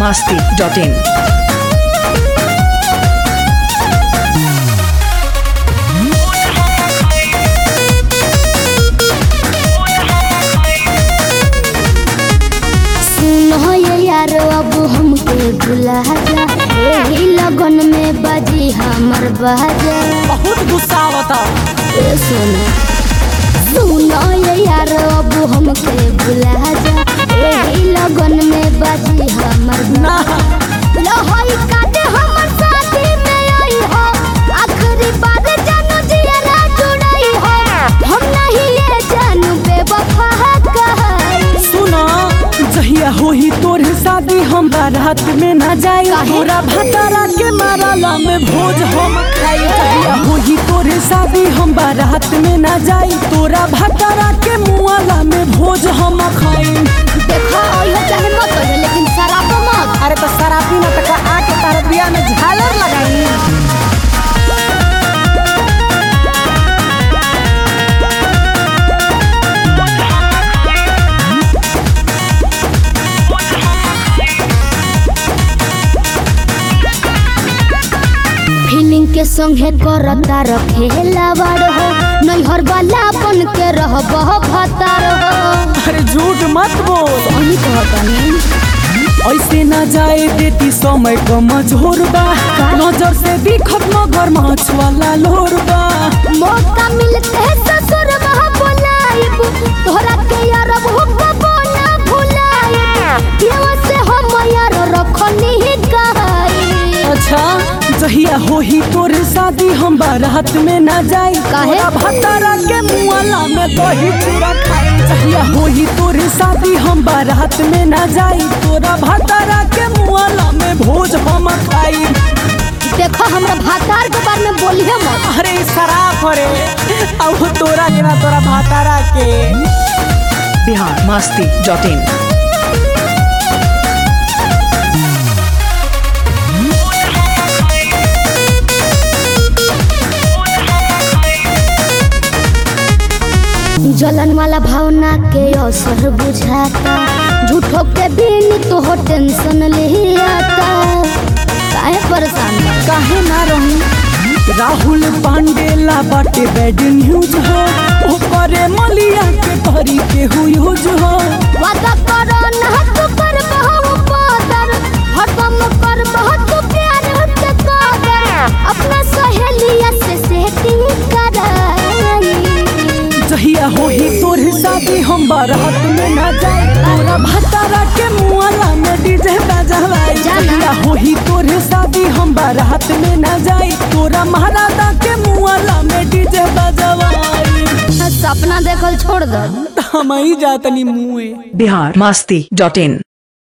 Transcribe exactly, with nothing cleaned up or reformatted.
masti dot in. यार अब हमके भुला जा एही लगन में बजी हमर बाजा। बहुत गुस्सा आवता ए सोना सुनो ये यार अब हमके भुला जा एही लगन में बजी हमर ना लहई काटे हमर साथी में आई हो आखिरी बार जानू जिया जुड़ई हो हम नहीं ये जानू बेवफा कहई। सुना जहिया होही तोरे शादी हम बारात में ना जाई तोरा भतारा के माराला में भोज हम खाई। जहिया होही तोरे शादी हम बारात में ना जाई तोरा भतारा के मुआला में भोज हम खाई। देखो ये चाहे मत हो लेकिन शराब मत। अरे तो शराबी ना तका आके तारा बिया में झालर लगाई। फीलिंग के संगे करता रखेला बड़ हो नैहर वाला बन के रह बह भतार हो। अरे झूठ मत बोल सही कहतनी ऐसे ना जाए देती समय को मजोर बा नजर से भी खत्म घर माछ वाला लोर बा। मौका मिलते ससुर बह बोलाइब तोहरा के यार भूख बोला भुलाइब ये से हम यार रखनी ही गई। अच्छा जहिया होही तोरे शादी हम बारात में ना जाई काहे? तोरा भतारा के मुआला में दही चूड़ा खाई। जहिया होही तोरे शादी हम बारात में ना जाई तोरा भतारा के मुआला में भोज हम खाई। देखो हमरा भातार के बारे में बोलिए मत। अरे शराब रे अब तोरा के ना तोरा भतारा के Bihar masti dot in. जलन वाला भावना के असर बुझाता झूठो के बिन तो हो टेंशन ले आता काहे परेशान बा? काहे ना रहूं राहुल पांडेला बाटे बैड न्यूज हो ओ करे मलिया के भरी के हुई यूज हो। वादा करो ना तू कर बहु पादर हरदम कर बहुत तू प्यार हद कर अपना सहेलिया से सेटिंग कराई। जहिया होही तोरे शादी हम बारात में ना जाए तोरा भतारा के मुआला में डीजे बजावाई। जहिया होही तोरे शादी हम बारात में ना जाए तोरा महाराजा के मुआला में डीजे बजावाई। सपना देखल छोड़ दो हम ही जातनी मुए। Bihar masti dot in.